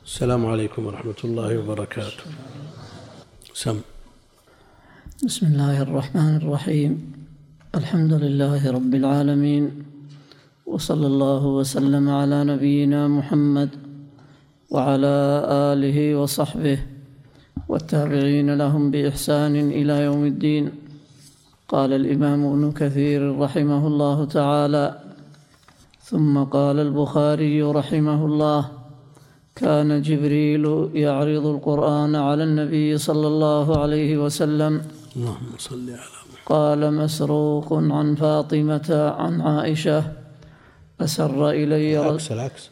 السلام عليكم ورحمة الله وبركاته. سم. بسم الله الرحمن الرحيم. الحمد لله رب العالمين، وصلى الله وسلم على نبينا محمد وعلى آله وصحبه والتابعين لهم بإحسان إلى يوم الدين. قال الإمام ابن كثير رحمه الله تعالى: ثم قال البخاري رحمه الله: كان جبريل يعرض القرآن على النبي صلى الله عليه وسلم. اللهم صل على محمد. قال مسروق عن فاطمة عن عائشة: أسر إلي العكس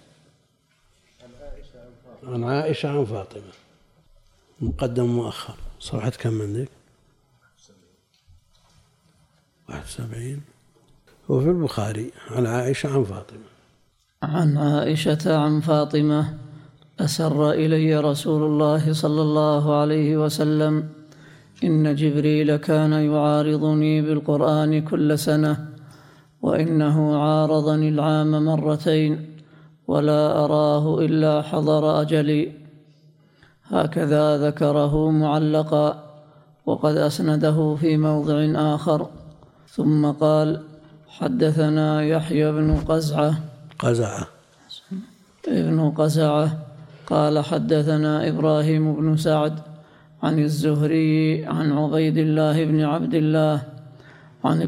عن عائشة عن فاطمة، مقدم مؤخر. صفحة كم من ذيك؟ 71. هو في البخاري عن عائشة عن فاطمة. عن عائشة عن فاطمة: أسر إلي رسول الله صلى الله عليه وسلم: إن جبريل كان يعارضني بالقرآن كل سنة، وإنه عارضني العام مرتين، ولا أراه إلا حضر أجلي. هكذا ذكره معلقا، وقد أسنده في موضع آخر. ثم قال: حدثنا يحيى بن قزعة قال: حدثنا إبراهيم بن سعد عن الزهري عن عبيد الله بن عبد الله عن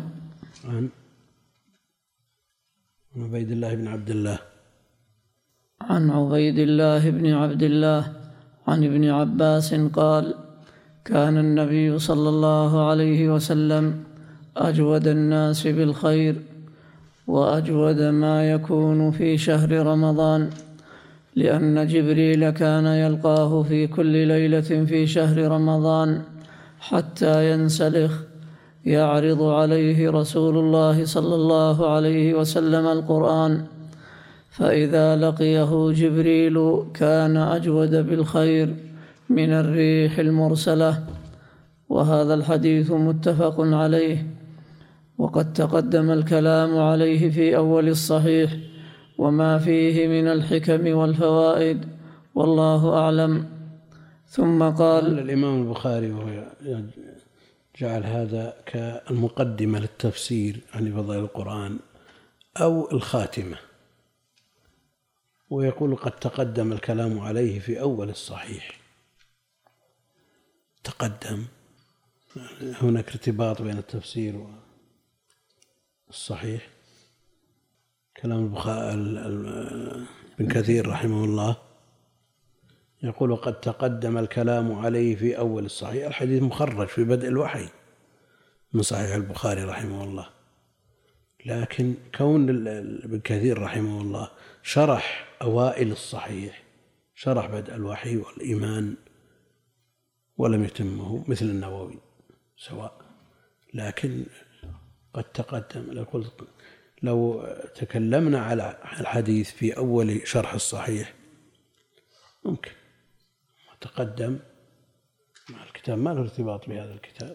عبيد الله بن عبد الله عن عبيد الله بن عبد الله عن ابن عباس قال: كان النبي صلى الله عليه وسلم أجود الناس بالخير، وأجود ما يكون في شهر رمضان، لأن جبريل كان يلقاه في كل ليلة في شهر رمضان حتى ينسلخ، يعرض عليه رسول الله صلى الله عليه وسلم القرآن، فإذا لقيه جبريل كان أجود بالخير من الريح المرسلة. وهذا الحديث متفق عليه، وقد تقدم الكلام عليه في أول الصحيح وما فيه من الحكم والفوائد، والله أعلم. ثم قال الإمام البخاري وهو جعل هذا كالمقدمة للتفسير عن فضائل القرآن أو الخاتمة، ويقول قد تقدم الكلام عليه في أول الصحيح. تقدم، هناك ارتباط بين التفسير والصحيح. كلام ابن كثير رحمه الله يقول قد تقدم الكلام عليه في أول الصحيح. الحديث مخرج في بدء الوحي من صحيح البخاري رحمه الله، لكن كون ابن كثير رحمه الله شرح أوائل الصحيح، شرح بدء الوحي والإيمان، ولم يتمه مثل النووي سواء، لكن قد تقدم. لو تكلمنا على الحديث في أول شرح الصحيح ممكن، تقدم مع الكتاب، ما له ارتباط بهذا الكتاب.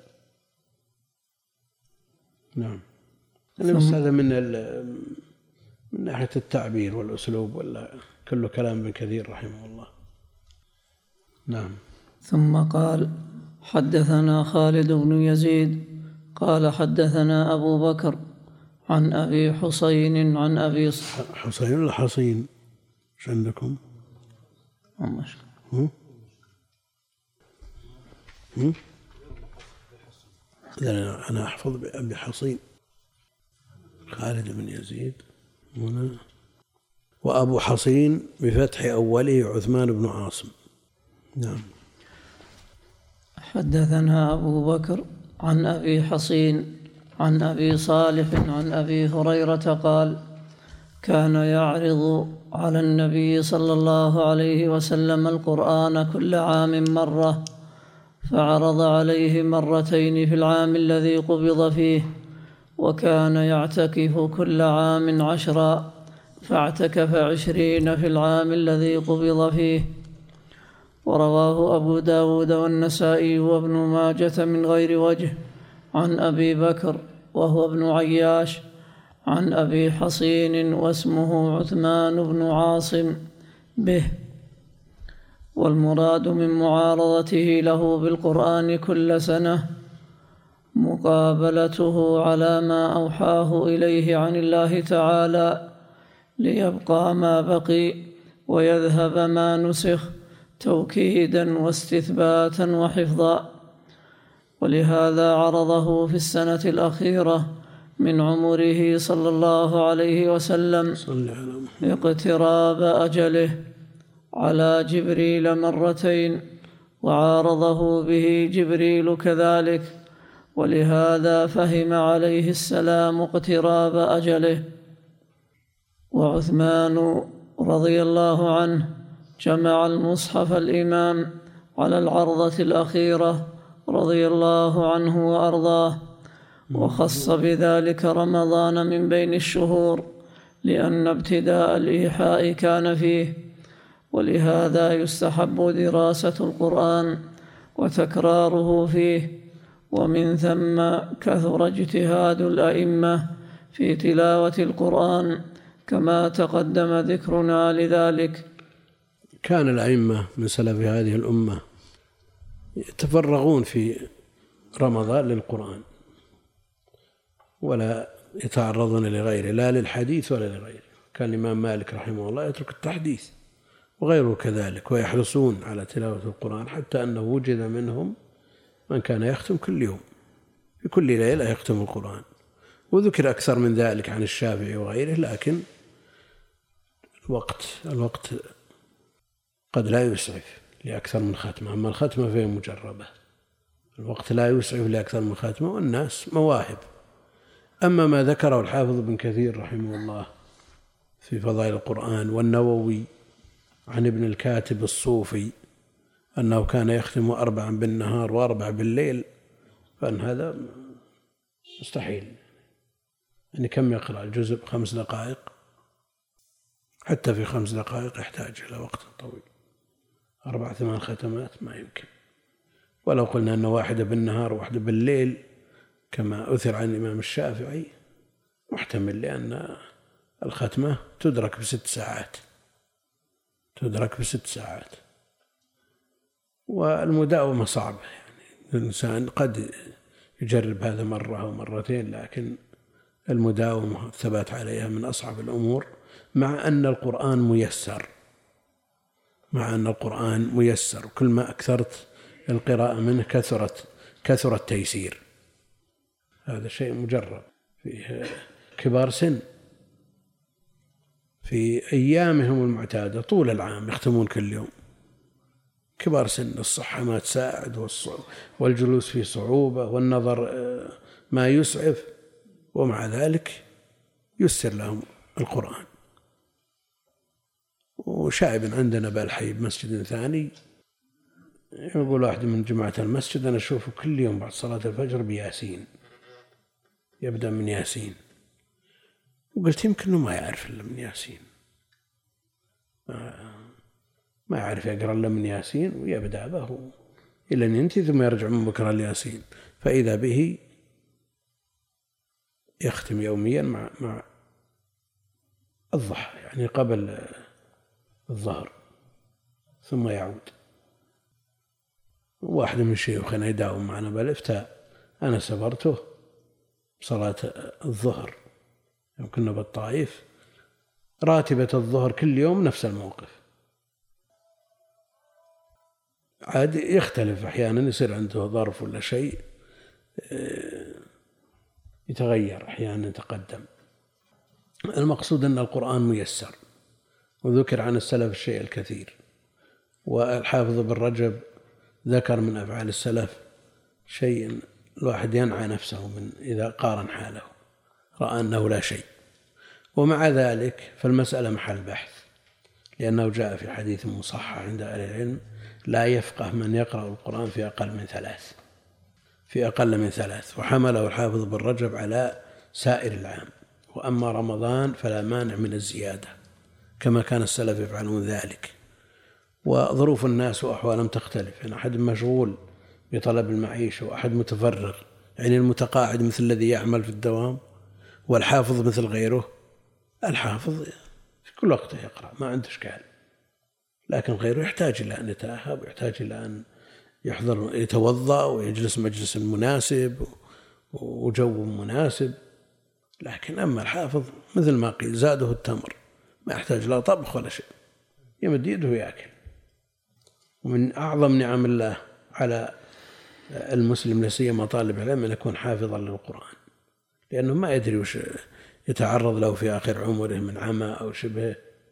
نعم. بس هذا من ناحية التعبير والأسلوب، ولا كله كلام ابن كثير رحمه الله. نعم. ثم قال: حدثنا خالد بن يزيد قال: حدثنا أبو بكر عن أبي حسين عن أبي حسين ولا حصين؟ ايش عندكم؟ أنا أحفظ بأبي حصين، خالد بن يزيد هنا، وأبو حصين بفتح أوله عثمان بن عاصم. نعم. حدثنا أبو بكر عن أبي حصين عن أبي صالح عن أبي هريرة قال: كان يعرض على النبي صلى الله عليه وسلم القرآن كل عام مرة، فعرض عليه مرتين في العام الذي قبض فيه، وكان يعتكف كل عام 10، فاعتكف 20 في العام الذي قبض فيه. ورواه أبو داود والنسائي وابن ماجة من غير وجه عن أبي بكر وهو ابن عياش عن أبي حصين واسمه عثمان بن عاصم به. والمراد من معارضته له بالقرآن كل سنة مقابلته على ما أوحاه إليه عن الله تعالى ليبقى ما بقي ويذهب ما نسخ توكيدا واستثباتا وحفظا. ولهذا عرضه في السنة الأخيرة من عمره صلى الله عليه وسلم اقتراب أجله على جبريل مرتين، وعارضه به جبريل كذلك، ولهذا فهم عليه السلام اقتراب أجله. وعثمان رضي الله عنه جمع المصحف الإمام على العرضة الأخيرة رضي الله عنه وأرضاه، وخص بذلك رمضان من بين الشهور لأن ابتداء الإيحاء كان فيه، ولهذا يستحب دراسة القرآن وتكراره فيه، ومن ثم كثر اجتهاد الأئمة في تلاوة القرآن كما تقدم ذكرنا لذلك. كان الأئمة من سلف هذه الأمة يتفرغون في رمضان للقرآن ولا يتعرضون لغيره، لا للحديث ولا لغيره. كان الإمام مالك رحمه الله يترك التحديث وغيره كذلك، ويحرصون على تلاوة القرآن، حتى أنه وجد منهم من كان يختم كل يوم في كل ليلة يختم القرآن. وذكر أكثر من ذلك عن الشافعي وغيره، لكن الوقت قد لا يسعف لأكثر من ختمة. أما الختمة فهي مجربة، الوقت لا يسعف لأكثر من ختمة، والناس مواهب. أما ما ذكره الحافظ ابن كثير رحمه الله في فضائل القرآن، والنووي عن ابن الكاتب الصوفي أنه كان يختم 4 بالنهار و4 بالليل، فإن هذا مستحيل. يعني كم يقرأ الجزء 5 دقائق؟ حتى في 5 دقائق يحتاج إلى وقت طويل. 4-8 ختمات ما يمكن. ولو قلنا أن 1 بالنهار و1 بالليل كما أثر عن الإمام الشافعي محتمل، لأن الختمة تدرك ب6 ساعات، تدرك ب6 ساعات. والمداومة صعبة، يعني الإنسان قد يجرب هذا مرة أو مرتين، لكن المداومة الثبات عليها من أصعب الأمور، مع أن القرآن ميسر، وكل ما أكثرت القراءة منه كثر التيسير. هذا شيء مجرب. فيه كبار سن في أيامهم المعتادة طول العام يختمون كل يوم، كبار سن الصحة ما تساعد، والجلوس فيه صعوبة، والنظر ما يسعف، ومع ذلك يسر لهم القرآن. وشائب عندنا بالحي بمسجد ثاني، يقول واحد من جماعة المسجد أنا أشوفه كل يوم بعد صلاة الفجر بياسين، يبدأ من ياسين. وقلت يمكن ما يعرف إلا من ياسين، ما يعرف يقرأ إلا من ياسين، ويبدأ به إلى أن ينتهي ثم يرجع من بكرة لياسين، فإذا به يختم يوميا مع الضحى، يعني قبل الظهر، ثم يعود. واحد من شيوخنا يداوم معنا بالإفتاء، أنا سبرته بصلاة الظهر يوم كنا بالطائف، راتبة الظهر كل يوم نفس الموقف. عاد يختلف أحيانا، يصير عنده ظرف ولا شيء يتغير، أحيانا يتقدم. المقصود أن القرآن ميسر، وذكر عن السلف الشيء الكثير. والحافظ ابن رجب ذكر من أفعال السلف شيء الواحد ينعى نفسه من إذا قارن حاله، رأى أنه لا شيء. ومع ذلك فالمسألة محل بحث، لأنه جاء في حديث مصحح عند أهل العلم لا يفقه من يقرأ القرآن في أقل من 3، وحمله الحافظ ابن رجب على سائر العام. وأما رمضان فلا مانع من الزيادة، كما كان السلف يفعلون ذلك. وظروف الناس وأحوالهم تختلف، يعني أحد مشغول بطلب المعيشة، وأحد متفرغ، يعني المتقاعد مثل الذي يعمل في الدوام، والحافظ مثل غيره. الحافظ في كل وقت يقرأ، ما عنده إشكال، لكن غيره يحتاج إلى أن يتأهب ويحتاج إلى أن يحضر يتوضأ ويجلس مجلس مناسب وجو مناسب. لكن أما الحافظ مثل ما قيل زاده التمر، ما يحتاج لا طبخ ولا شيء، يمد يده ويأكل. ومن أعظم نعم الله على المسلم لا سيما طالب العلم أن يكون حافظا للقرآن، لأنه ما يدري وش يتعرض له في آخر عمره من عمى أو شبهه.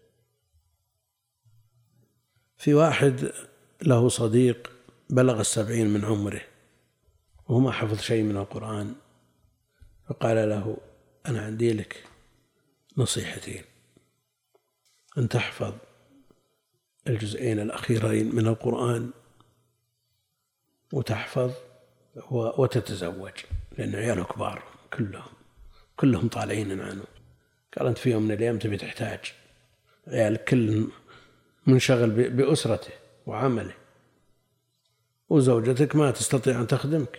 في واحد له صديق بلغ 70 من عمره وهو ما حفظ شيء من القرآن، فقال له: أنا عندي لك نصيحتين، أن تحفظ الجزئين الأخيرين من القرآن وتحفظ وتتزوج، لأن عياله كبار كلهم طالعين عنه. قال: أنت في يوم من الأيام تبي تحتاج، عيالك كل منشغل بأسرته وعمله، وزوجتك ما تستطيع أن تخدمك.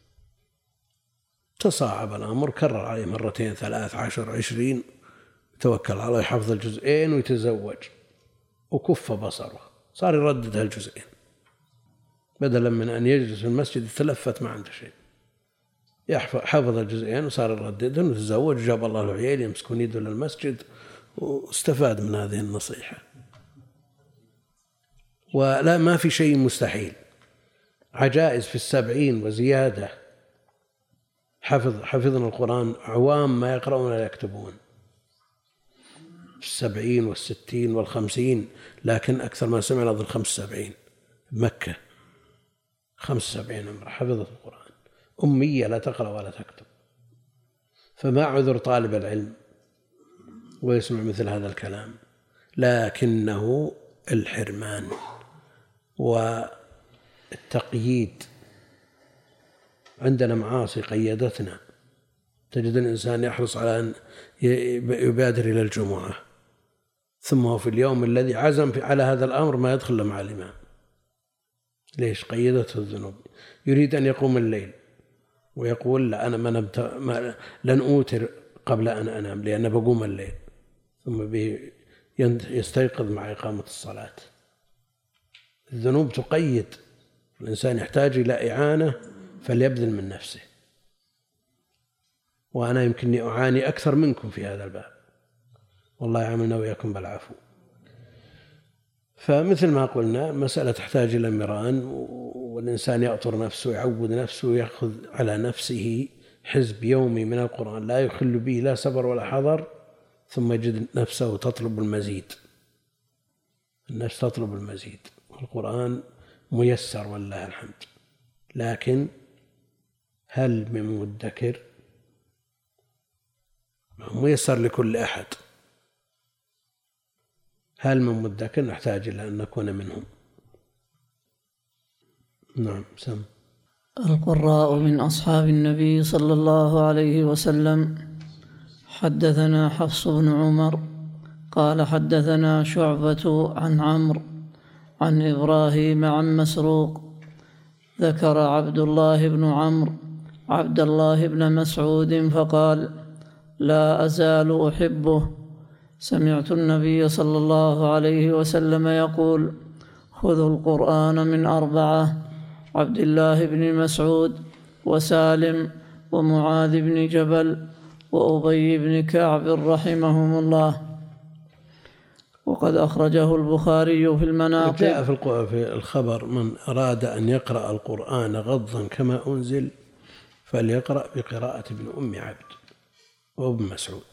تصاعب الأمر، كرر عليه 2 3 10 20، توكل على الله، يحفظ الجزئين ويتزوج، وكف بصره، صار يردد هالجزئين بدلا من أن يجلس في المسجد يتلفت ما عنده شيء. حفظ الجزئين وصار يرددهم وتزوج، وجاب الله له عيال يمسكون يده للمسجد، واستفاد من هذه النصيحة. ولا ما في شيء مستحيل، عجائز في 70 وزيادة حفظنا القرآن عوام ما يقرؤون ولا يكتبون، 70 و60 و50، لكن أكثر ما سمعنا ضد 75 بمكة، 75 امرأة حفظت القرآن، أمية لا تقرأ ولا تكتب. فما عذر طالب العلم ويسمع مثل هذا الكلام، لكنه الحرمان والتقييد. عندنا معاصي قيدتنا، تجد الإنسان يحرص على أن يبادر إلى الجمعة، ثم هو في اليوم الذي عزم على هذا الأمر ما يدخل مع الإمام. ليش؟ قيدته الذنوب. يريد أن يقوم الليل ويقول: لا، أنا لن أوتر قبل أن أنام لأن بقوم الليل، ثم يستيقظ مع إقامة الصلاة. الذنوب تقيد، الإنسان يحتاج إلى إعانة فليبذل من نفسه. وأنا يمكنني أعاني أكثر منكم في هذا الباب، والله يعاملنا وإياكم بالعفو. فمثل ما قلنا مسألة تحتاج إلى مران، والإنسان يأطر نفسه ويعود نفسه ويأخذ على نفسه حزب يومي من القرآن لا يخل به لا سبر ولا حضر، ثم يجد نفسه تطلب المزيد. النفس تطلب المزيد، والقرآن ميسر والله الحمد. لكن هل من مدكر؟ ميسر لكل أحد. هل من مدكر؟ نحتاج إلى أن نكون منهم. نعم. سم. القراء من أصحاب النبي صلى الله عليه وسلم. حدثنا حفص بن عمر قال حدثنا شعبة عن عمرو عن إبراهيم عن مسروق ذكر عبد الله بن عمرو عبد الله بن مسعود فقال: لا أزال أحبه. سمعت النبي صلى الله عليه وسلم يقول: خذوا القرآن من 4: عبد الله بن مسعود وسالم ومعاذ بن جبل وأبي بن كعب رحمهم الله. وقد أخرجه البخاري في المناقب. جاء في الخبر: من أراد أن يقرأ القرآن غضا كما أنزل فليقرأ بقراءة ابن أم عبد وابن مسعود.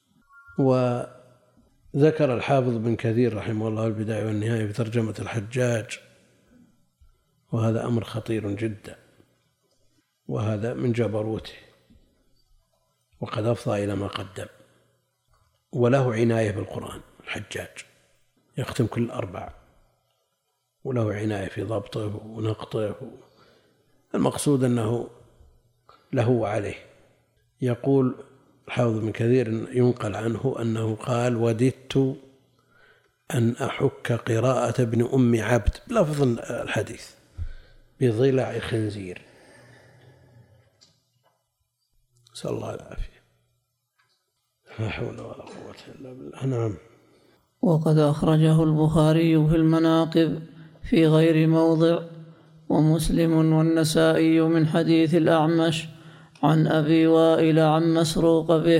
وذكر الحافظ بن كثير رحمه الله البداية والنهاية في ترجمة الحجاج، وهذا أمر خطير جدا، وهذا من جبروته، وقد أفضى إلى ما قدم. وله عناية بالقرآن الحجاج، يختم كل 4، وله عناية في ضبطه ونقطه. المقصود أنه له وعليه. يقول الحافظ بن كثير ينقل عنه أنه قال: وددت أن أحك قراءة ابن أم عبد بلفظ الحديث بضلع خنزير. نسأل الله العافية. لا حول ولا قوة إلا بالله. نعم. وقد أخرجه البخاري في المناقب في غير موضع، ومسلم والنسائي من حديث الأعمش عن أبي وائل عن مسروق به.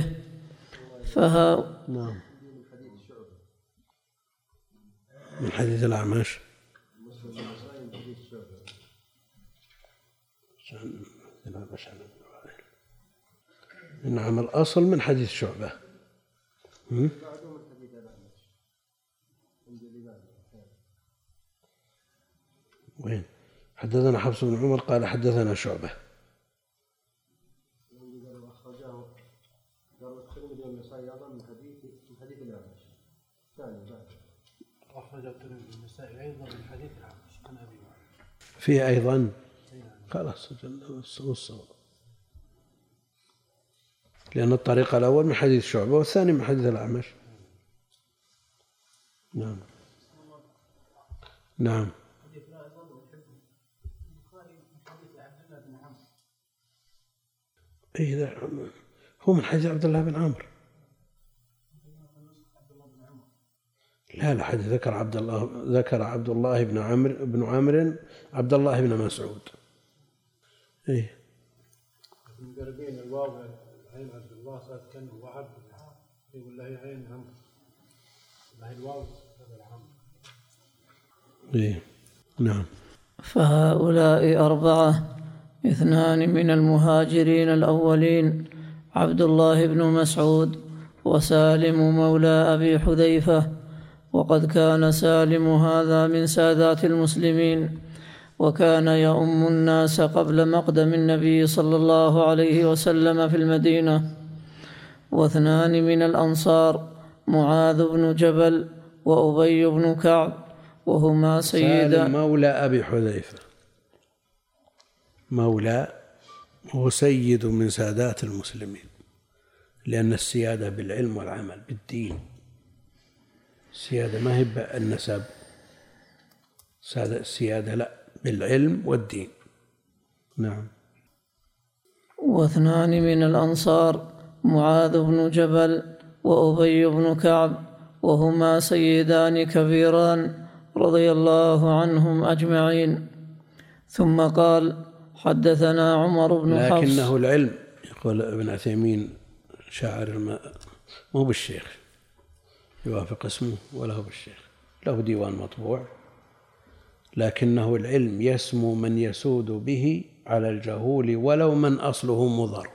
نعم. من حديث الأعمش. نعم، الأصل من حديث شعبة. وين؟ حدثنا حفص بن عمر قال حدثنا شعبة. فيه أيضا خلاص والصواب، لأن الطريق الأول من حديث شعبة والثاني من حديث الأعمش. نعم. نعم. إيه، هو من حديث عبد الله بن عمرو. لا حديث ذكر عبد الله بن عمرو عبد الله بن مسعود. إيه. بين الواو عين عبد الله صارت كأنه وعد، يقول له عين عمرو، ما هي الواو هذا العمرو. إيه. نعم. فهؤلاء أربعة، 2 من المهاجرين الأولين عبد الله بن مسعود وسالم مولى أبي حذيفة، وقد كان سالم هذا من سادات المسلمين، وكان يؤم الناس قبل مقدم النبي صلى الله عليه وسلم في المدينة. 2 من الأنصار معاذ بن جبل وأبي بن كعب، وهما سالم مولى أبي حذيفة، مولى هو سيد من سادات المسلمين، لأن السيادة بالعلم والعمل بالدين. السيادة ما هي بالنسب، السيادة لا، بالعلم والدين. نعم. 2 من الأنصار معاذ بن جبل وأبي بن كعب، وهما سيدان كبيران رضي الله عنهم أجمعين. ثم قال حدثنا عمر بن حفص. لكنه العلم، يقول ابن عثيمين شاعر مو بالشيخ يوافق اسمه ولا هو بالشيخ، له ديوان مطبوع، لكنه العلم يسمو من يسود به على الجهول ولو من أصله مضر،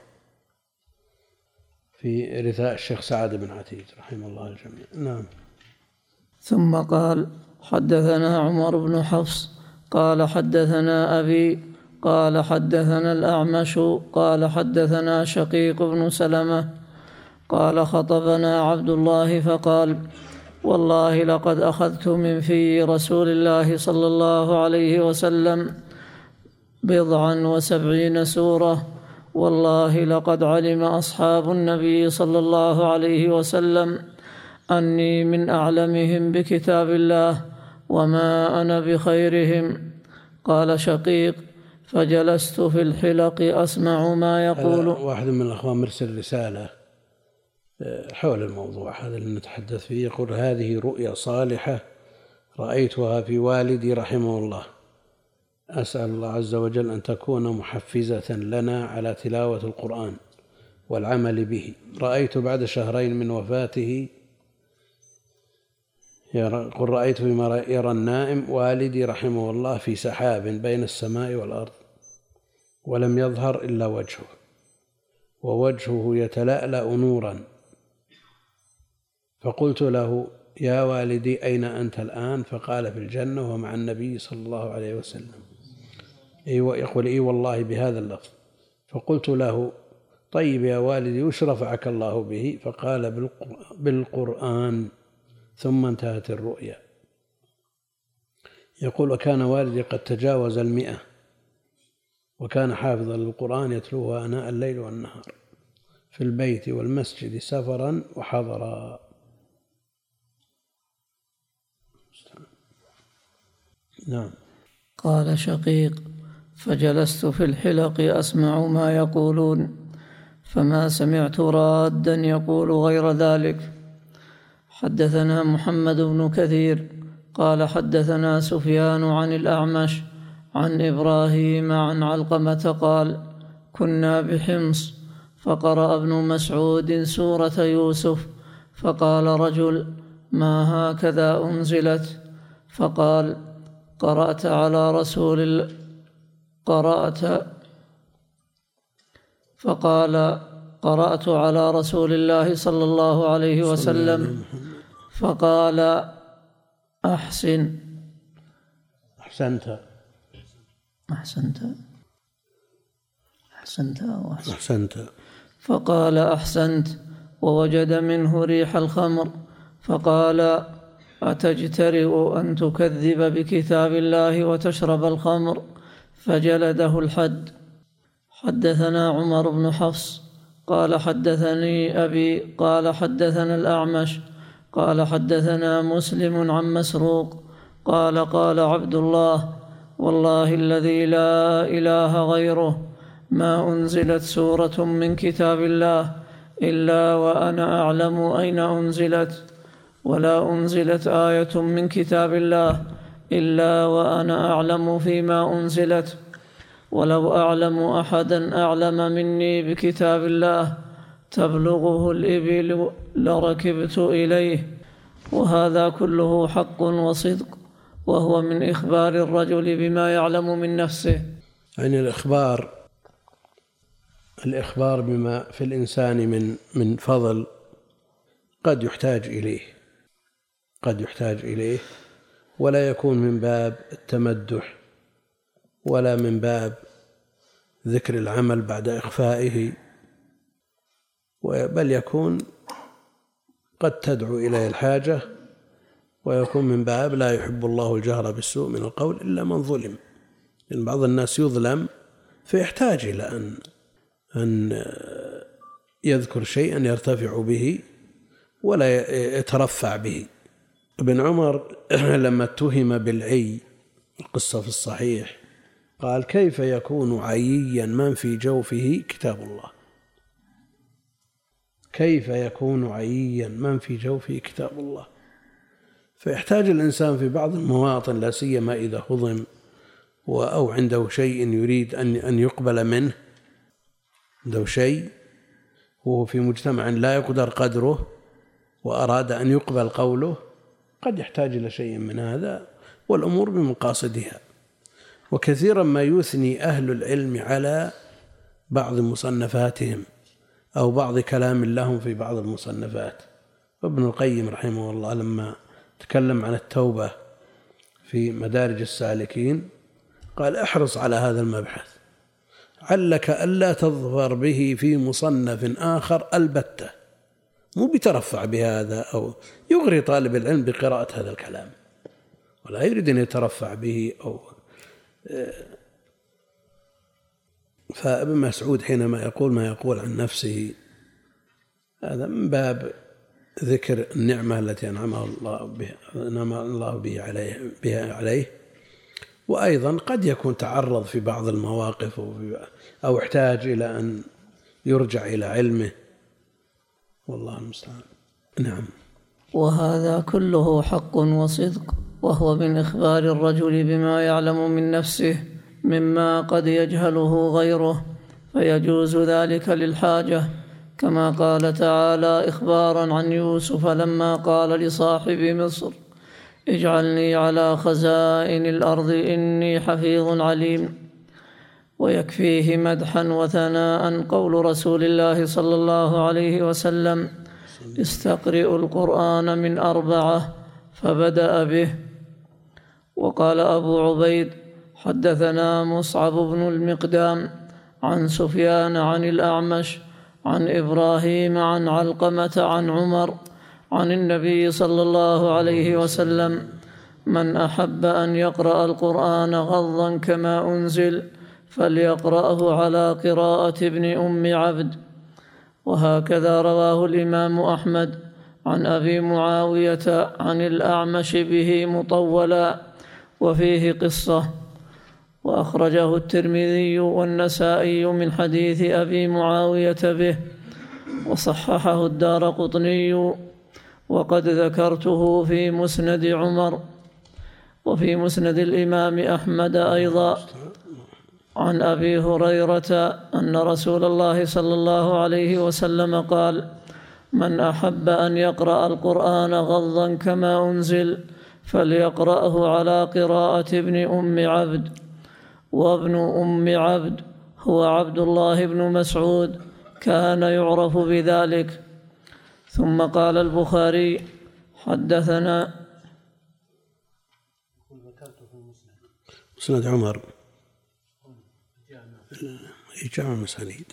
في رثاء الشيخ سعد بن عتيج رحمه الله الجميع. نعم. ثم قال حدثنا عمر بن حفص قال حدثنا أبي قال حدثنا الأعمش قال حدثنا شقيق بن سلمة قال خطبنا عبد الله فقال والله لقد أخذت من في رسول الله صلى الله عليه وسلم 79 سورة، والله لقد علم أصحاب النبي صلى الله عليه وسلم أني من أعلمهم بكتاب الله وما أنا بخيرهم. قال شقيق فجلست في الحلق أسمع ما يقول. واحد من الأخوان مرسل رسالة حول الموضوع هذا اللي نتحدث فيه، يقول هذه رؤيا صالحة رأيتها في والدي رحمه الله، أسأل الله عز وجل أن تكون محفزة لنا على تلاوة القرآن والعمل به. رأيت بعد شهرين من وفاته، يقول رأيت بما يرى النائم والدي رحمه الله في سحاب بين السماء والأرض، ولم يظهر إلا وجهه، ووجهه يتلألأ نورا، فقلت له يا والدي أين أنت الآن؟ فقال في الجنة ومع النبي صلى الله عليه وسلم. يقول إي والله بهذا اللفظ. فقلت له طيب يا والدي وش رفعك الله به؟ فقال بالقرآن. ثم انتهت الرؤيا. يقول وكان والدي قد تجاوز 100، وكان حافظا للقرآن يتلوه آناء الليل والنهار في البيت والمسجد سفرا وحضرا. نعم. قال شقيق فجلست في الحلق أسمع ما يقولون، فما سمعت رادا يقول غير ذلك، حدثنا محمد بن كثير قال حدثنا سفيان عن الأعمش عن إبراهيم عن علقمة قال كنا بحمص فقرأ ابن مسعود سورة يوسف فقال رجل ما هكذا أنزلت؟ فقال قرأت على رسول الله صلى الله عليه وسلم فقال أحسنت فقال أحسنت ووجد منه ريح الخمر فقال أتجترئ أن تكذب بكتاب الله وتشرب الخمر؟ فجلده الحد. حدثنا عمر بن حفص قال حدثني أبي قال حدثنا الأعمش قال حدثنا مسلم عن مسروق قال قال عبد الله والله الذي لا إله غيره ما أنزلت سورة من كتاب الله إلا وأنا أعلم أين أنزلت ولا أنزلت آية من كتاب الله إلا وأنا أعلم فيما أنزلت ولو أعلم أحدا أعلم مني بكتاب الله تبلغه الإبل لركبت إليه. وهذا كله حق وصدق وهو من إخبار الرجل بما يعلم من نفسه. يعني الإخبار بما في الإنسان من فضل قد يحتاج إليه ولا يكون من باب التمدح ولا من باب ذكر العمل بعد إخفائه، بل يكون قد تدعو إليه الحاجة، ويكون من باب لا يحب الله الجهر بالسوء من القول إلا من ظلم، لأن بعض الناس يظلم فيحتاج إلى أن يذكر شيئا يرتفع به ولا يترفع به. ابن عمر لما اتهم بالعي، القصة في الصحيح، قال كيف يكون عييا من في جوفه كتاب الله؟ كيف يكون عييا من في جوفه كتاب الله؟ فيحتاج الإنسان في بعض المواطن، لا سيما إذا هضم أو عنده شيء يريد أن يقبل منه، عنده شيء وهو في مجتمع لا يقدر قدره وأراد أن يقبل قوله، قد يحتاج إلى شيء من هذا، والأمور بمقاصدها. وكثيرا ما يثني أهل العلم على بعض مصنفاتهم أو بعض كلام لهم في بعض المصنفات. وابن القيم رحمه الله لما تكلم عن التوبة في مدارج السالكين قال احرص على هذا المبحث، علك ألا تظفر به في مصنف آخر البتة، مو بيترفع بهذا أو يغري طالب العلم بقراءة هذا الكلام ولا يريد أن يترفع به فابن مسعود حينما يقول ما يقول عن نفسه هذا من باب ذكر النعمة التي أنعم الله بها عليه، وأيضا قد يكون تعرض في بعض المواقف أو احتاج إلى أن يرجع إلى علمه، والله المستعان. نعم. وهذا كله حق وصدق وهو من إخبار الرجل بما يعلم من نفسه مما قد يجهله غيره، فيجوز ذلك للحاجة، كما قال تعالى إخبارا عن يوسف لما قال لصاحب مصر اجعلني على خزائن الأرض إني حفيظ عليم. ويكفيه مدحا وثناء قول رسول الله صلى الله عليه وسلم استقرئوا القرآن من 4 فبدأ به. وقال أبو عبيد حدثنا مصعب بن المقدام عن سفيان عن الأعمش عن إبراهيم عن علقمة عن عمر عن النبي صلى الله عليه وسلم من أحب أن يقرأ القرآن غضا كما أنزل فليقرأه على قراءة ابن أم عبد. وهكذا رواه الإمام أحمد عن أبي معاوية عن الأعمش به مطولا وفيه قصة، وأخرجه الترمذي والنسائي من حديث أبي معاوية به، وصححه الدارقطني وقد ذكرته في مسند عمر وفي مسند الإمام أحمد أيضا عن أبي هريرة أن رسول الله صلى الله عليه وسلم قال: من أحب أن يقرأ القرآن غضا كما أنزل فليقرأه على قراءة ابن أم عبد. وابن أم عبد هو عبد الله بن مسعود، كان يعرف بذلك. ثم قال البخاري: حدثنا مسند عمر جامع المسانيد.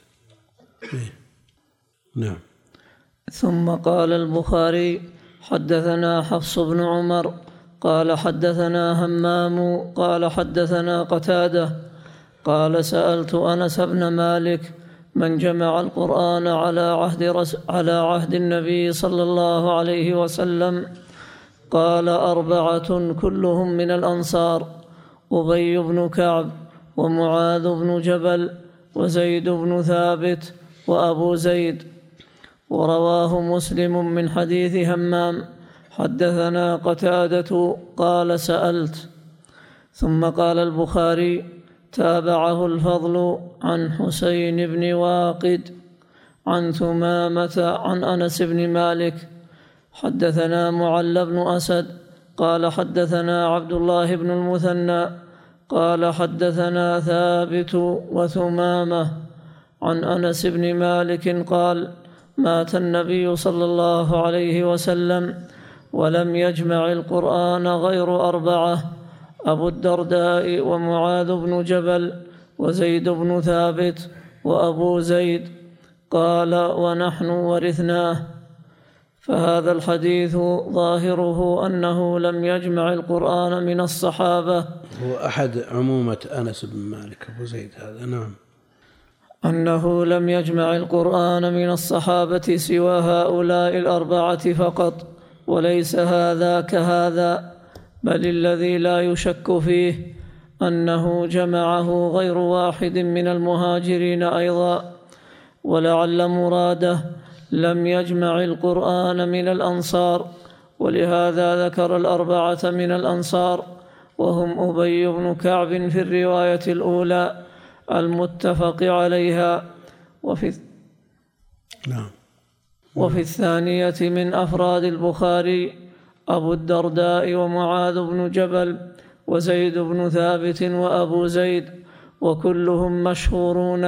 نعم. ثم قال البخاري: حدثنا حفص بن عمر قال حدثنا همام قال حدثنا قتادة قال: سألت أنس بن مالك: من جمع القرآن على عهد النبي صلى الله عليه وسلم؟ قال: 4 كلهم من الأنصار: أبي بن كعب، ومعاذ بن جبل، وزيد بن ثابت، وأبو زيد. ورواه مسلم من حديث همام: حدثنا قتادة قال: سألت. ثم قال البخاري: تابعه الفضل عن حسين بن واقد عن ثمامة عن أنس بن مالك. حدثنا معل بن أسد قال حدثنا عبد الله بن المثنى قال حدثنا ثابت وثمامة عن أنس بن مالك قال: مات النبي صلى الله عليه وسلم ولم يجمع القرآن غير 4: أبو الدرداء، ومعاذ بن جبل، وزيد بن ثابت، وأبو زيد. قال: ونحن ورثناه. فهذا الحديث ظاهره أنه لم يجمع القرآن من الصحابة. هو أحد عمومة أنس بن مالك أبو زيد هذا. نعم. أنه لم يجمع القرآن من الصحابة سوى هؤلاء 4 فقط، وليس هذا كهذا، بل الذي لا يشك فيه أنه جمعه غير واحد من المهاجرين أيضا. ولعل مراده لم يجمع القرآن من الأنصار، ولهذا ذكر 4 من الأنصار، وهم أبي بن كعب في الرواية الأولى المتفق عليها، وفي الثانية من أفراد البخاري أبو الدرداء، ومعاذ بن جبل، وزيد بن ثابت، وأبو زيد، وكلهم مشهورون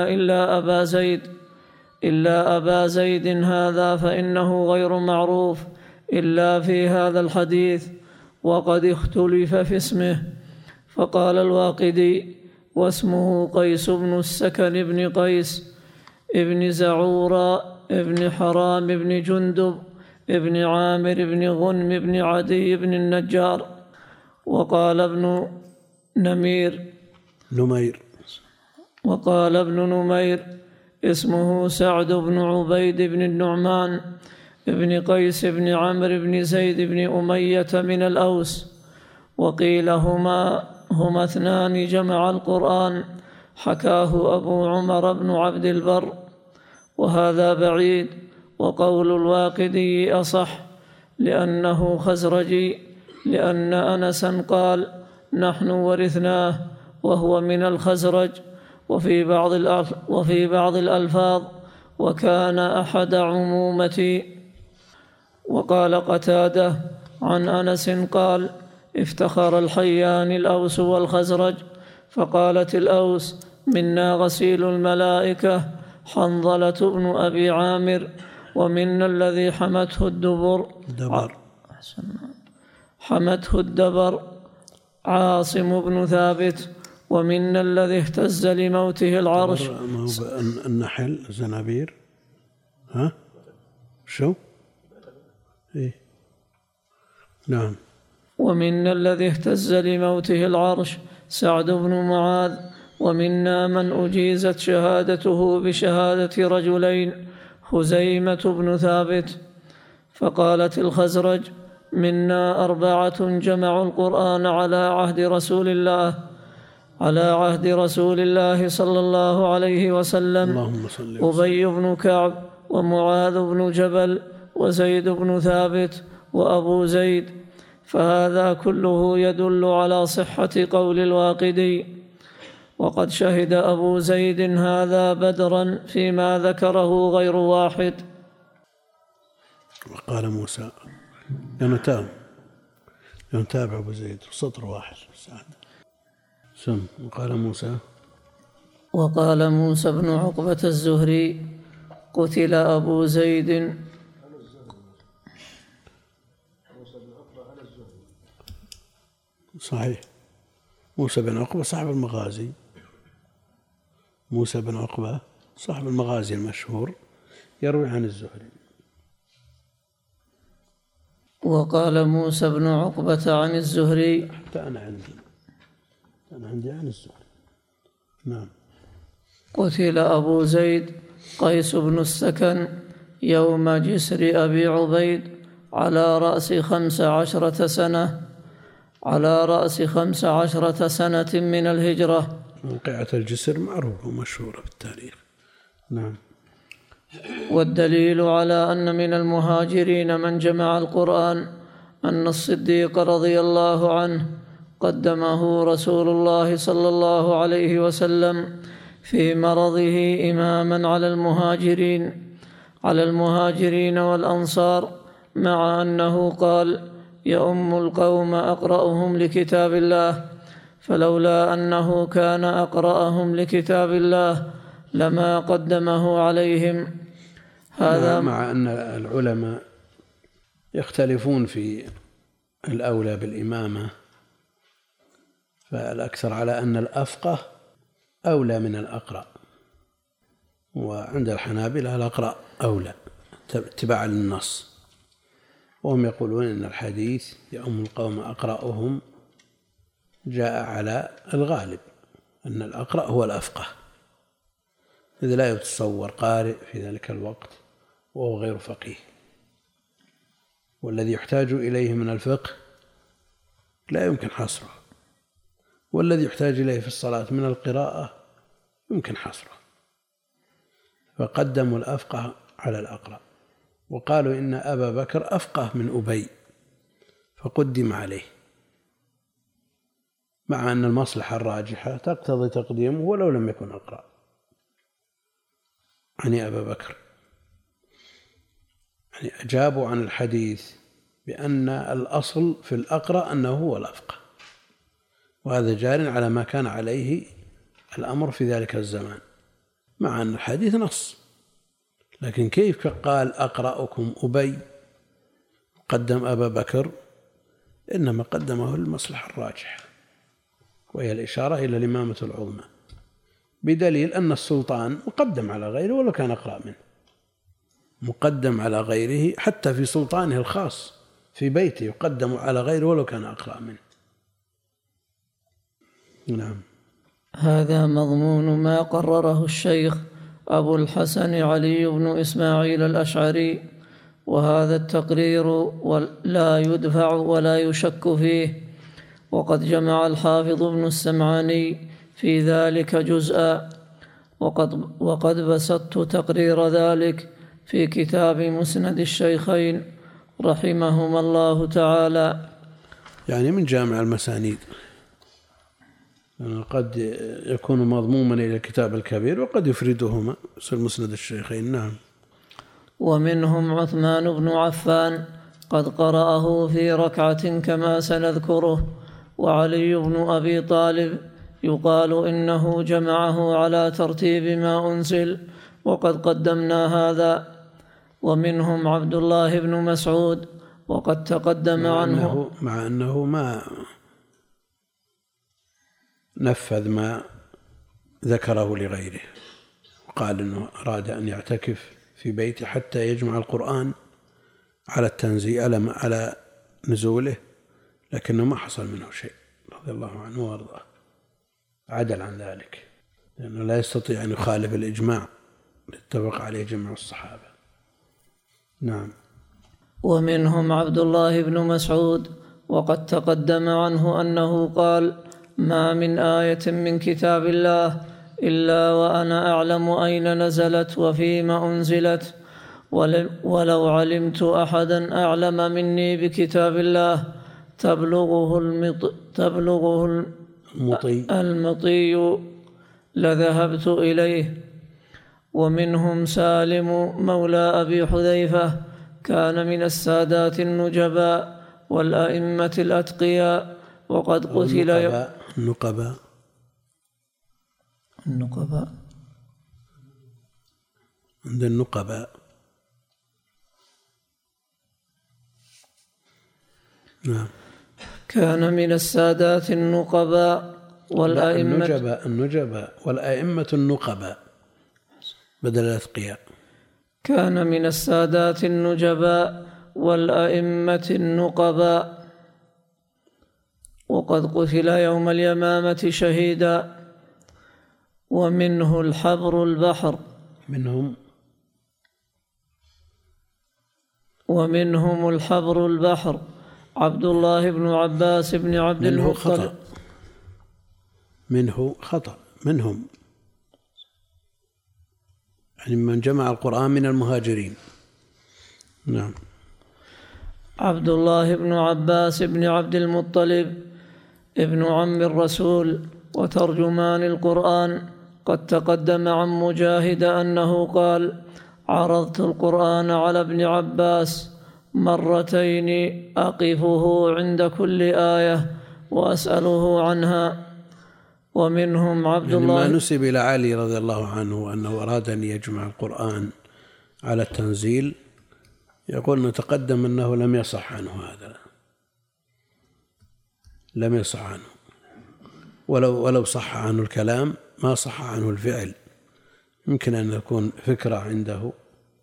إلا أبا زيد هذا فإنه غير معروف إلا في هذا الحديث، وقد اختلف في اسمه. فقال الواقدي: واسمه قيس بن السكن بن قيس ابن زعورة ابن حرام بن جندب ابن عامر بن غنم بن عدي بن النجار. وقال ابن نمير اسمه سعد بن عبيد بن النعمان ابن قيس بن عمرو بن زيد بن أمية من الأوس. وقيل هما 2 جمع القرآن، حكاه أبو عمر بن عبد البر، وهذا بعيد. وقول الواقدي أصح لأنه خزرجي، لأن أنسا قال: نحن ورثناه، وهو من الخزرج. وفي بعض الألفاظ: وكان أحد عمومتي. وقال قتادة عن أنس قال: افتخر الحيان الأوس والخزرج، فقالت الأوس: منا غسيل الملائكة حنظلة بن أبي عامر، ومنا الذي حمته الدبر عاصم بن ثابت، ومنا الذي اهتز لموته العرش. النحل زنابير. ها شو إيه؟ نعم. ومنا الذي اهتز لموته العرش سعد بن معاذ، ومنا من أجيزت شهادته بشهادة رجلين خزيمة بن ثابت. فقالت الخزرج: منا 4 جمعوا القرآن على عهد رسول الله صلى الله عليه وسلم: أبي بن كعب، ومعاذ بن جبل، وزيد بن ثابت، وأبو زيد، فهذا كله يدل على صحة قول الواقدي. وقد شهد أبو زيد هذا بدرا فيما ذكره غير واحد. وقال موسى ينتابع أبو زيد سطر واحد سم. وقال موسى بن عقبة الزهري: قتل أبو زيد. صحيح، موسى بن عقبة صاحب المغازي، موسى بن عقبة صاحب المغازي المشهور يروي عن الزهري. وقال موسى بن عقبة عن الزهري: حتى أنا عندي عن الزهري. نعم. قتل أبو زيد قيس بن السكن يوم جسر أبي عبيد على رأس 15 سنة من الهجرة. موقعة الجسر معروفة ومشهورة في التاريخ. نعم. والدليل على أن من المهاجرين من جمع القرآن أن الصديق رضي الله عنه قدمه رسول الله صلى الله عليه وسلم في مرضه إماما على المهاجرين والأنصار، مع أنه قال: يؤم القوم أقرأهم لكتاب الله، فلولا أنه كان أقرأهم لكتاب الله لما قدمه عليهم. هذا مع أن العلماء يختلفون في الأولى بالإمامة، فالأكثر على أن الأفقه أولى من الأقرأ، وعند الحنابلة الأقرأ أولى اتباعا للنص، وهم يقولون أن الحديث يؤم القوم أقرأهم جاء على الغالب أن الأقرأ هو الأفقه، إذ لا يتصور قارئ في ذلك الوقت وهو غير فقيه، والذي يحتاج إليه من الفقه لا يمكن حصره، والذي يحتاج إليه في الصلاة من القراءة يمكن حصره، فقدموا الأفقه على الأقرأ، وقالوا إن أبا بكر أفقه من أبي فقدم عليه، مع أن المصلحة الراجحة تقتضي تقديمه ولو لم يكن أقرأ، يعني أبا بكر. يعني أجابوا عن الحديث بأن الأصل في الأقرأ أنه هو الأفقه، وهذا جار على ما كان عليه الأمر في ذلك الزمان، مع أن الحديث نص، لكن كيف قال أقرأكم أبي قدم أبا بكر؟ إنما قدمه للمصلحة الراجحة، وهي الإشارة إلى الإمامة العظمى، بدليل أن السلطان مقدم على غيره ولو كان أقرأ منه، مقدم على غيره حتى في سلطانه الخاص في بيته يقدم على غيره ولو كان أقرأ منه. نعم. هذا مضمون ما قرره الشيخ أبو الحسن علي بن إسماعيل الأشعري، وهذا التقرير لا يدفع ولا يشك فيه، وقد جمع الحافظ ابن السمعاني في ذلك جزءا، وقد بسطت تقرير ذلك في كتاب مسند الشيخين رحمهما الله تعالى، يعني من جامع المسانيد، يعني قد يكون مضموما إلى الكتاب الكبير وقد يفردهما في مسند الشيخين. نعم. ومنهم عثمان بن عفان قد قرأه في ركعة كما سنذكره، وعلي بن أبي طالب يقال إنه جمعه على ترتيب ما أنزل، وقد قدمنا هذا. ومنهم عبد الله بن مسعود وقد تقدم عنه، مع أنه ما نفذ ما ذكره لغيره، وقال أنه أراد أن يعتكف في بيته حتى يجمع القرآن على التنزيل على نزوله، لكنه ما حصل منه شيء رضي الله عنه وارضاه، عدل عن ذلك، لأنه لا يستطيع أن يخالف الإجماع اتفق عليه جميع الصحابة. نعم. ومنهم عبد الله بن مسعود وقد تقدم عنه أنه قال: ما من آية من كتاب الله إلا وأنا أعلم أين نزلت وفيما أنزلت، ولو علمت أحدا أعلم مني بكتاب الله تبلغه المطي لذهبت إليه. ومنهم سالم مولى أبي حذيفة، كان من السادات النجباء والأئمة الأتقياء، وقد قتل النقباء عند النقباء. نعم. كان من السادات النقباء والأئمة النجباء والأئمة النقباء بدل الأتقياء. كان من السادات النجباء والأئمة النقباء، وقد قتل يوم اليمامة شهيدا. ومنه الحبر البحر، ومنهم الحبر البحر عبد الله بن عباس بن عبد المطلب. منهم يعني من جمع القرآن من المهاجرين. نعم. عبد الله بن عباس بن عبد المطلب ابن عم الرسول وترجمان القرآن. قد تقدم عن مجاهد أنه قال: عرضت القرآن على ابن عباس مرتين أقفه عند كل آية وأسأله عنها. ومنهم عبد الله. ما نسب إلى علي رضي الله عنه أنه أراد أن يجمع القرآن على التنزيل، يقول نتقدم أنه لم يصح عنه هذا، لم يصح عنه، ولو صح عنه الكلام ما صح عنه الفعل. يمكن أن يكون فكرة عنده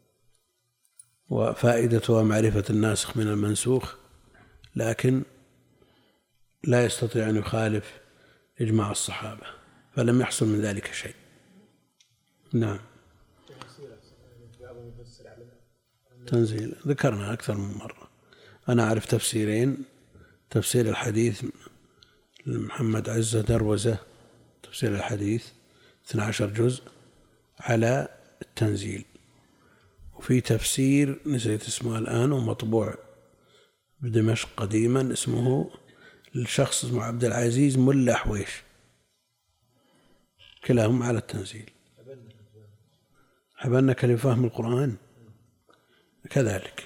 وفائدتها معرفة الناسخ من المنسوخ، لكن لا يستطيع أن يخالف إجماع الصحابة، فلم يحصل من ذلك شيء. نعم. تنزيل ذكرنا أكثر من مرة. أنا أعرف تفسيرين: تفسير الحديث لمحمد عزة دروزة، تفسير الحديث 12 جزء على التنزيل، وفي تفسير نسيت اسمه الآن ومطبوع بدمشق قديما اسمه الشخص اسمه عبد العزيز ملا حويش، كلاهم على التنزيل. حبنك لفهم القرآن كذلك.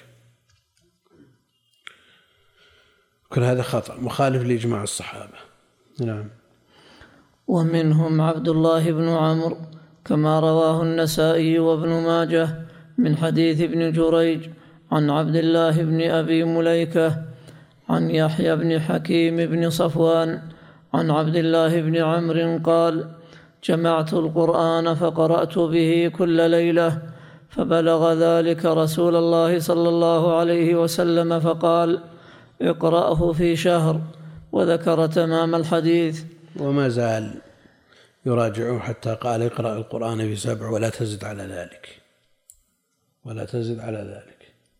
كل هذا خطأ مخالف لإجماع الصحابة. نعم. ومنهم عبد الله بن عمرو كما رواه النسائي وابن ماجه من حديث ابن جريج عن عبد الله بن أبي مليكة عن يحيى بن حكيم بن صفوان عن عبد الله بن عمرو قال: جمعت القرآن فقرأت به كل ليلة، فبلغ ذلك رسول الله صلى الله عليه وسلم فقال: اقرأه في شهر، وذكر تمام الحديث. وما زال يراجعه حتى قال: اقرأ القرآن في 7 ولا تزد على ذلك، ولا تزد على ذلك.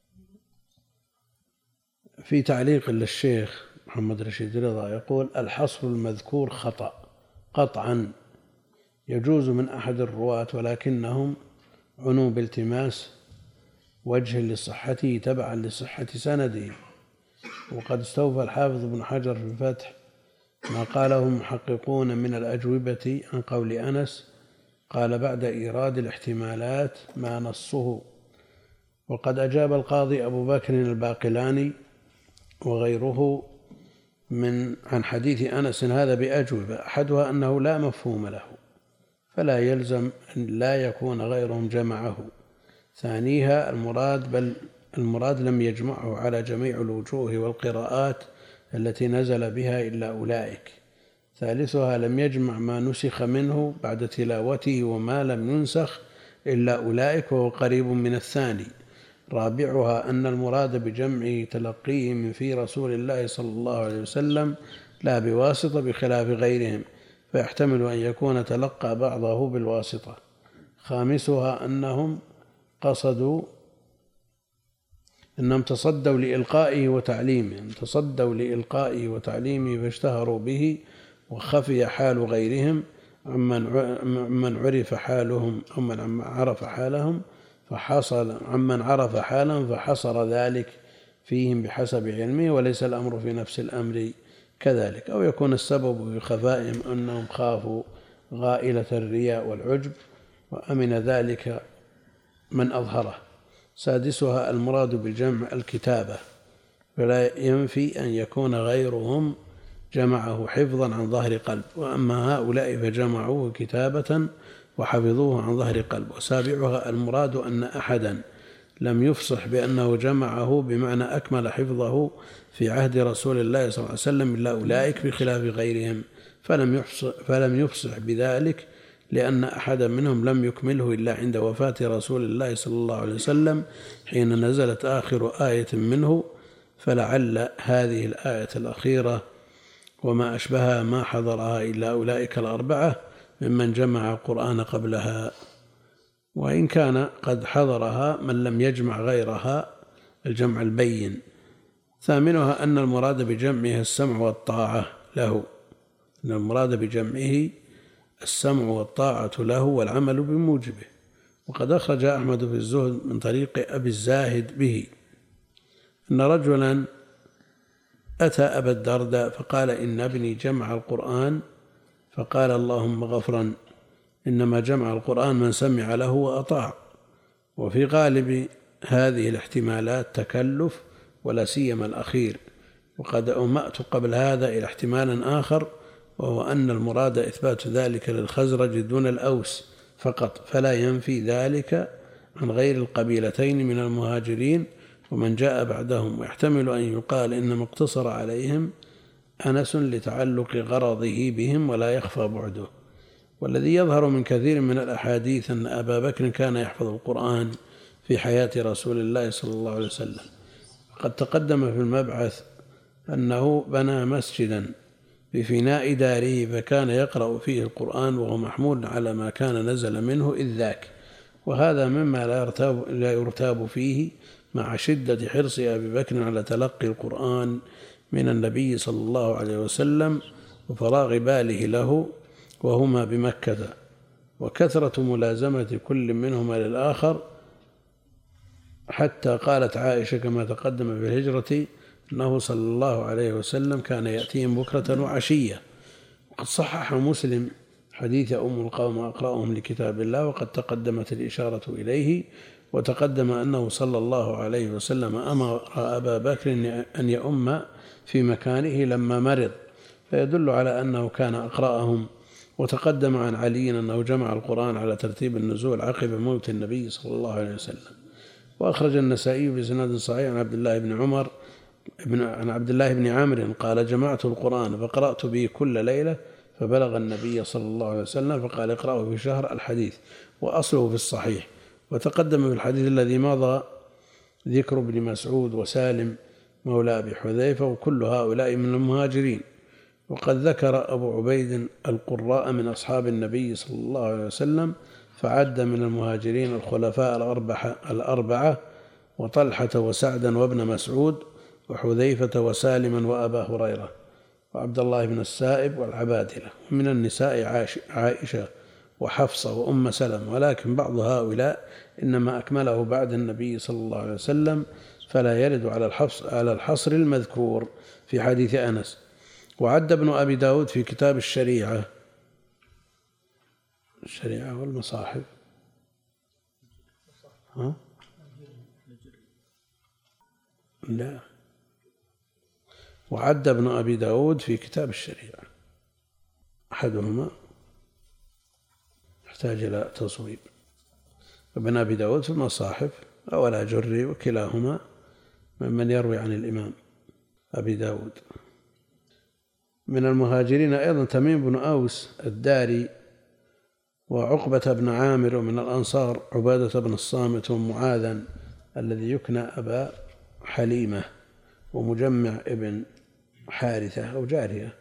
في تعليق للشيخ محمد رشيد رضا يقول: الحصر المذكور خطأ قطعا، يجوز من أحد الرواة، ولكنهم عنوا بالتماس وجه لصحته تبعا لصحة سنده. وقد استوفى الحافظ ابن حجر في الفتح ما قاله محققون من الأجوبة عن قول أنس، قال بعد إيراد الاحتمالات ما نصه. وقد أجاب القاضي أبو بكر الباقلاني وغيره عن حديث أنس هذا بأجوبة، أحدها أنه لا مفهوم له، فلا يلزم أن لا يكون غيرهم جمعه. ثانيها المراد لم يجمعه على جميع الوجوه والقراءات التي نزل بها إلا أولئك. ثالثها لم يجمع ما نسخ منه بعد تلاوته وما لم ينسخ إلا أولئك، وهو قريب من الثاني. رابعها أن المراد بجمع تلقيه من في رسول الله صلى الله عليه وسلم لا بواسطة بخلاف غيرهم، فيحتمل أن يكون تلقى بعضه بالواسطة. خامسها أنهم تصدوا لإلقائه وتعليمه فاشتهروا به، وخفي حال غيرهم عمن عرف حالهم أو من عرف حالهم، فحصل عمن عرف حالا فحصر ذلك فيهم بحسب علمه، وليس الأمر في نفس الأمر كذلك. أو يكون السبب في خفائهم أنهم خافوا غائلة الرياء والعجب وأمن ذلك من أظهره. سادسها المراد بالجمع الكتابة، فلا ينفي أن يكون غيرهم جمعه حفظا عن ظهر قلب، وأما هؤلاء فجمعوه كتابة وحفظوه عن ظهر قلب. وسابعها المراد أن أحدا لم يفصح بأنه جمعه بمعنى أكمل حفظه في عهد رسول الله صلى الله عليه وسلم إلا أولئك بخلاف غيرهم، فلم يفصح بذلك لأن أحدا منهم لم يكمله إلا عند وفاة رسول الله صلى الله عليه وسلم حين نزلت آخر آية منه، فلعل هذه الآية الأخيرة وما أشبهها ما حضرها إلا أولئك الأربعة ممن جمع القرآن قبلها، وإن كان قد حضرها من لم يجمع غيرها الجمع البين. ثامنها أن المراد بجمعه السمع والطاعة له، أن المراد بجمعه السمع والطاعة له والعمل بموجبه. وقد أخرج أحمد في الزهد من طريق أبي الزاهد به أن رجلا أتى أبا الدرداء فقال إن ابني جمع القرآن، فقال اللهم غفرا، إنما جمع القرآن من سمع له وأطاع. وفي غالب هذه الاحتمالات تكلف ولا سيما الأخير. وقد أومأت قبل هذا إلى احتمال آخر، وهو أن المراد إثبات ذلك للخزرج دون الأوس فقط، فلا ينفي ذلك عن غير القبيلتين من المهاجرين ومن جاء بعدهم. ويحتمل أن يقال إنما اقتصر عليهم أنس لتعلق غرضه بهم ولا يخفى بعده. والذي يظهر من كثير من الأحاديث أن أبا بكر كان يحفظ القرآن في حياة رسول الله صلى الله عليه وسلم. قد تقدم في المبعث أنه بنى مسجدا بفناء داره فكان يقرأ فيه القرآن وهو محمول على ما كان نزل منه إذ ذاك، وهذا مما لا يرتاب فيه مع شدة حرص أبي بكر على تلقي القرآن من النبي صلى الله عليه وسلم وفراغ باله له وهما بمكة، وكثرة ملازمة كل منهما للآخر، حتى قالت عائشة كما تقدم في الهجرة أنه صلى الله عليه وسلم كان يأتيهم بكرة وعشية. وقد صحح مسلم حديث أم القوم أقرأهم لكتاب الله، وقد تقدمت الإشارة إليه. وتقدم أنه صلى الله عليه وسلم أمر أبا بكر أن يؤم في مكانه لما مرض، فيدل على أنه كان أقرأهم. وتقدم عن علي أنه جمع القرآن على ترتيب النزول عقب موت النبي صلى الله عليه وسلم. وأخرج النسائي بسند صحيح عن عبد الله بن عامر قال جمعت القرآن فقرأت به كل ليلة فبلغ النبي صلى الله عليه وسلم فقال اقرأه في شهر الحديث، وأصله في الصحيح. وتقدم في الحديث الذي مضى ذكر ابن مسعود وسالم مولى أبي حذيفة، وكل هؤلاء من المهاجرين. وقد ذكر أبو عبيد القراء من أصحاب النبي صلى الله عليه وسلم، فعد من المهاجرين الخلفاء الأربعة وطلحة وسعدا وابن مسعود وحذيفة وسالما وأبا هريرة وعبد الله بن السائب والعبادلة. ومن النساء عائشة وحفصة وأم سلمة، ولكن بعض هؤلاء إنما أكمله بعد النبي صلى الله عليه وسلم، فلا يرد على الحصر المذكور في حديث أنس. وعد ابن أبي داود في كتاب الشريعة والمصاحف لا، وعد ابن أبي داود في كتاب الشريعة، أحدهما يحتاج إلى تصويب. ابن أبي داود في المصاحف أو الأجري، وكلاهما ممن يروي عن الإمام أبي داود. من المهاجرين أيضا تميم بن أوس الداري وعقبة بن عامر، ومن الأنصار عبادة بن الصامت ومعاذا الذي يكنى أبا حليمة، ومجمع ابن حارثة أو جارية،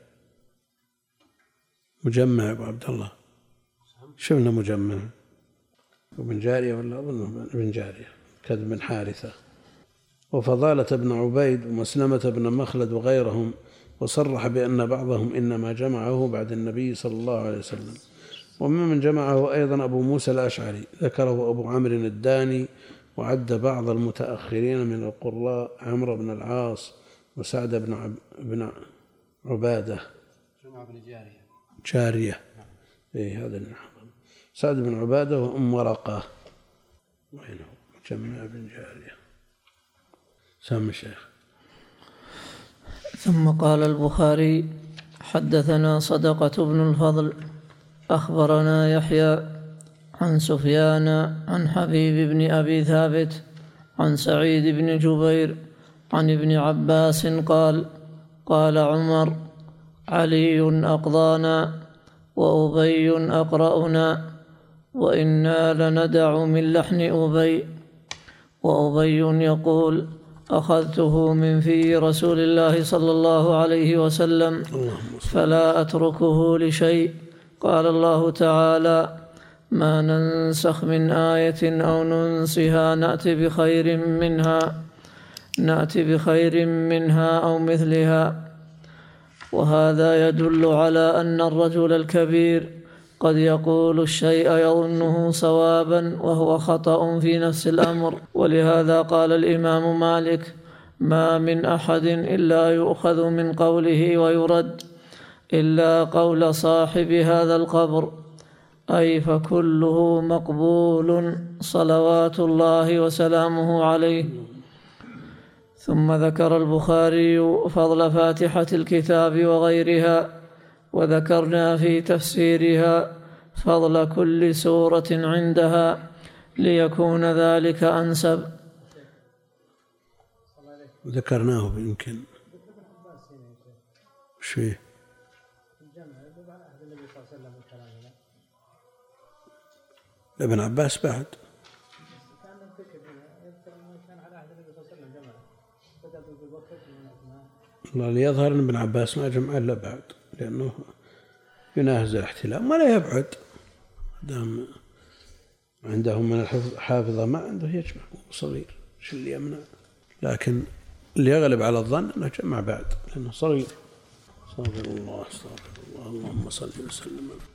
مجمع أبو عبد الله شفنا مجمع ابن جارية ولا ابن جارية كذب بن حارثة، وفضالة بن عبيد ومسلمة بن مخلد وغيرهم. وصرح بأن بعضهم إنما جمعه بعد النبي صلى الله عليه وسلم. وممن جمعه أيضا أبو موسى الأشعري، ذكره أبو عمرو الداني، وعد بعض المتأخرين من القراء عمرو بن العاص وسعد بن عبادة جارية. هذا سعد بن عبادة وأم ورقة. وينه جمع بن جارية. سام الشيخ. ثم قال البخاري: حدثنا صدقة بن الفضل أخبرنا يحيى عن سفيان عن حبيب بن أبي ثابت عن سعيد بن جبير عن ابن عباس قال: قال عمر: علي أقضانا وأبي أقرأنا، وإنا لندع من لحن أبي. وأبي يقول: أخذته من في رسول الله صلى الله عليه وسلم فلا أتركه لشيء. قال الله تعالى: ما ننسخ من آية أو ننسها نأتي بخير منها أو مثلها. وهذا يدل على أن الرجل الكبير قد يقول الشيء يظنه صوابا وهو خطأ في نفس الأمر. ولهذا قال الإمام مالك: ما من أحد إلا يؤخذ من قوله ويرد إلا قول صاحب هذا القبر، أي فكله مقبول صلوات الله وسلامه عليه. ثم ذكر البخاري فضل فاتحة الكتاب وغيرها، وذكرنا في تفسيرها فضل كل سورة عندها ليكون ذلك أنسب. ذكرناه يمكن شيء ابن عباس بعد الله ليظهر أن ابن عباس ما جمع إلا بعد، لأنه يناهز الاحتلام ولا يبعد دام عندهم من الحافظة ما عنده يجمع صغير شو اللي يمنع، لكن اللي يغلب على الظن أنه جمع بعد لأنه صغير. استغفر الله اللهم صل وسلم.